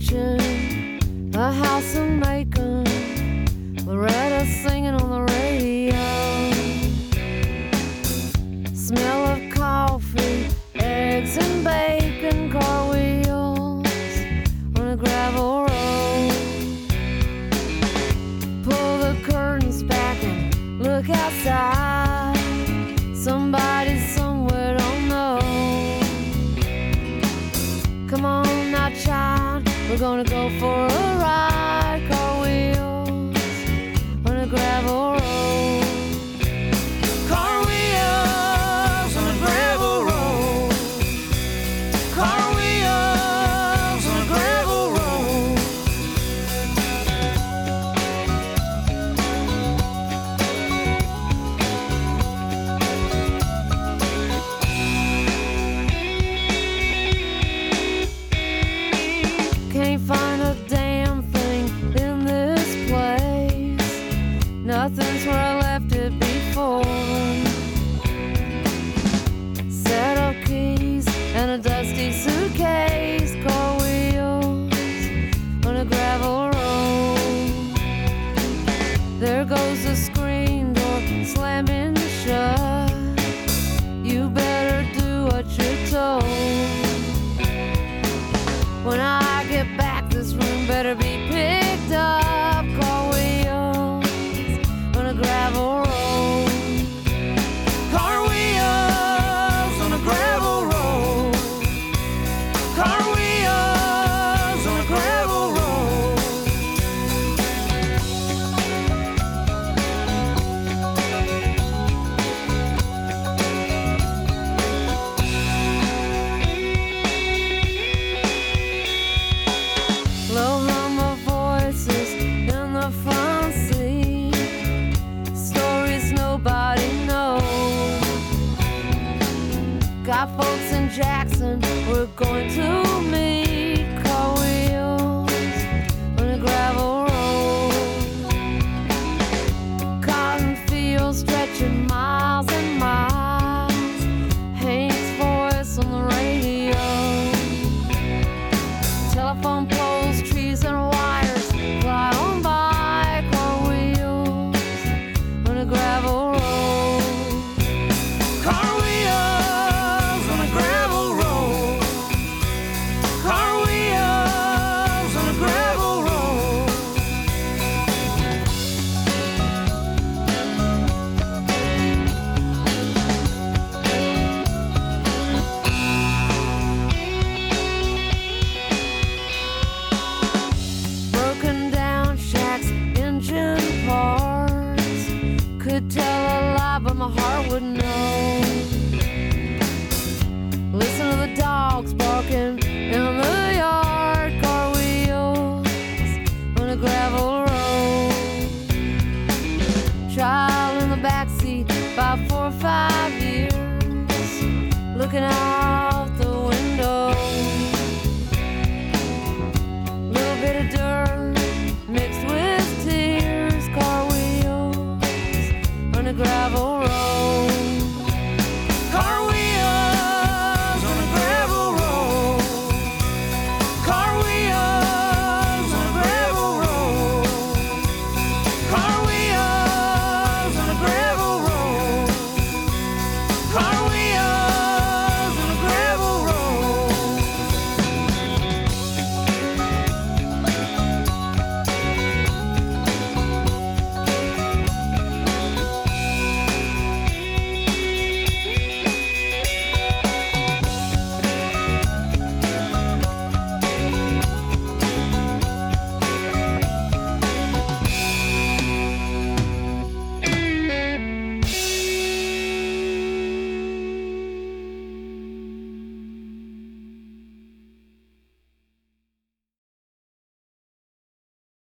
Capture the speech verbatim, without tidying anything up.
kitchen, a house of Macon, Loretta singing on the radio. Smell of coffee, eggs and bacon, car wheels on a gravel road. Pull the curtains back and look outside. Somebody somewhere don't know. Come on now, child, we're gonna go for a ride. Car wheels on a gravel road. Car wheels on a gravel road. Car wheels on a gravel road. Can't find a damn thing in this place. Nothing's where I left it before. Set of keys and a dusty suitcase. Car wheels on a gravel road. There goes the screen door slamming shut. You better do what you're told. When I get back, this room better be picked up. Car wheels on a gravel road. Car wheels on a gravel road. Car wheels on a gravel road. Low hum of voices in the front seat. Stories nobody knows. Got folks in Jackson we're going to meet. Car wheels on a gravel road. Cotton fields stretching miles and miles. Hank's voice on the radio. Telephone poles, trees and